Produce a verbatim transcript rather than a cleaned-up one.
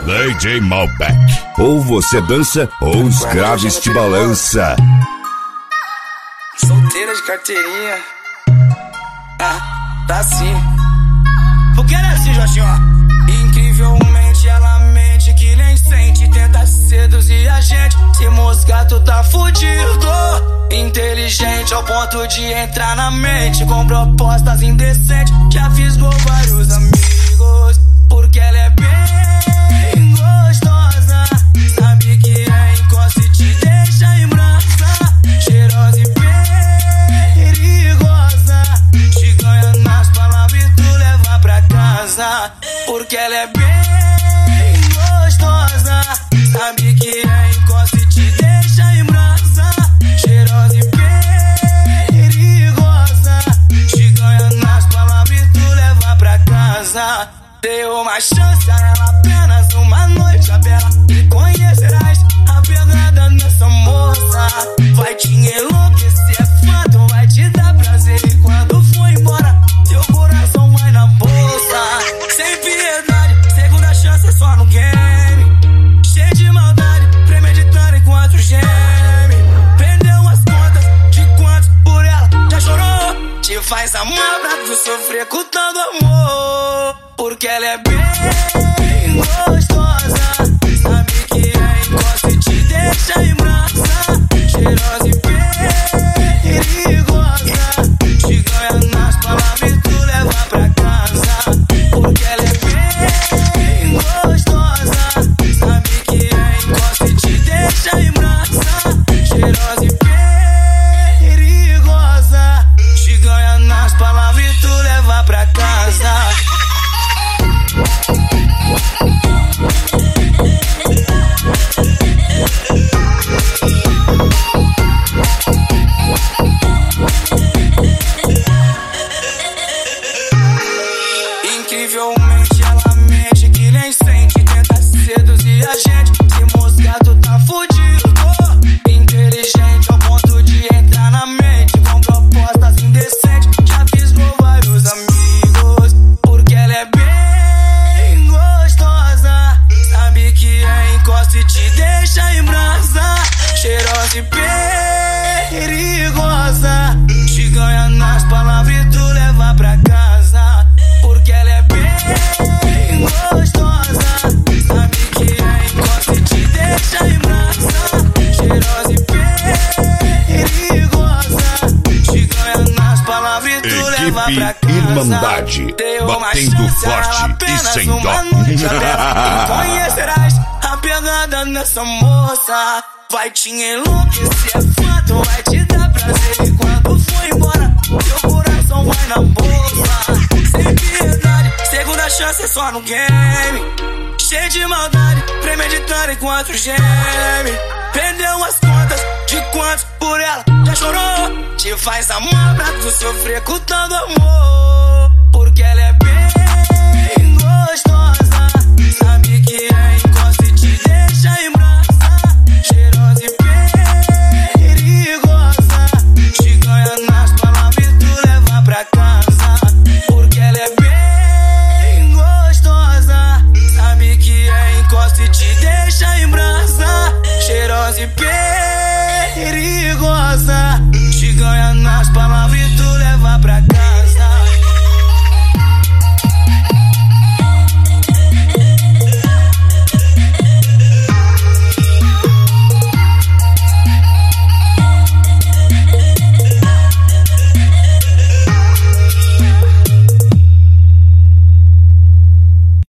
D J Malbec. Ou você dança ou os graves te balança. Solteira de carteirinha. Ah, tá sim. Porque ela é assim, Jorginho, ó. Incrivelmente ela mente que nem sente. Tenta seduzir a gente. Se moscar tu tá fudido. Inteligente ao ponto de entrar na mente com propostas indecentes. Já fisgou vários amigos. Porque ela é bem gostosa. Sabe que é encosta e te deixa em brasa. Cheirosa e perigosa. Te ganha nas palavras e tu leva pra casa. Porque ela é bem gostosa. Sabe que é encosta e te deixa em brasa. Cheirosa e perigosa. Te ganha nas palavras e tu leva pra casa. Deu uma chance a ela, apenas uma noite a bela. E conhecerás a pegada dessa moça. Vai te enlouquecer, é fato, vai te dar prazer. E quando for embora, teu coração vai na bolsa. Sem piedade, segunda chance é só no game. Cheio de maldade, premeditando enquanto geme. Perdeu as contas de quantos por ela já chorou. Te faz amar pra tu sofrer com tanto amor. Porque ela é bem gostosa. Sabe que é encosta e te deixa em brasa. Cheirosa e perigosa. Te ganha nas palavras e tu leva pra casa. Porque ela é bem gostosa. Sabe que é encosta e te deixa em brasa. Cheirosa e perigosa. Te ganha nas palavras e tu leva pra casa. Incrivelmente ela mente que nem sente. Tenta seduzir a gente. Se moscar tu tá fudido. Inteligente ao ponto de entrar na mente com propostas indecentes. Já fisgou vários amigos. Porque ela é bem gostosa. Sabe que é encosta e te deixa em brasa. Cheirosa e perigosa. Te ganha nas palavras e tu leva pra casa. Porque ela é bem gostosa. Sabe que é encosta e te deixa em brasa. Cheirosa e perigosa. Te ganha nas palavras e tu leva pra casa. Irmandade, deu uma batendo chance a ela, forte e apenas sem uma dó. noite a bela. E conhecerás a pegada nessa moça. Vai te enlouquecer, é fato, vai te dar prazer. E quando for embora, teu coração vai na bolsa. Sem piedade, segunda chance é só no game. Cheio de maldade, premeditando enquanto geme. Perdeu as contas de quantos por ela já chorou. Te faz amar pra tu sofrer com tanto amor.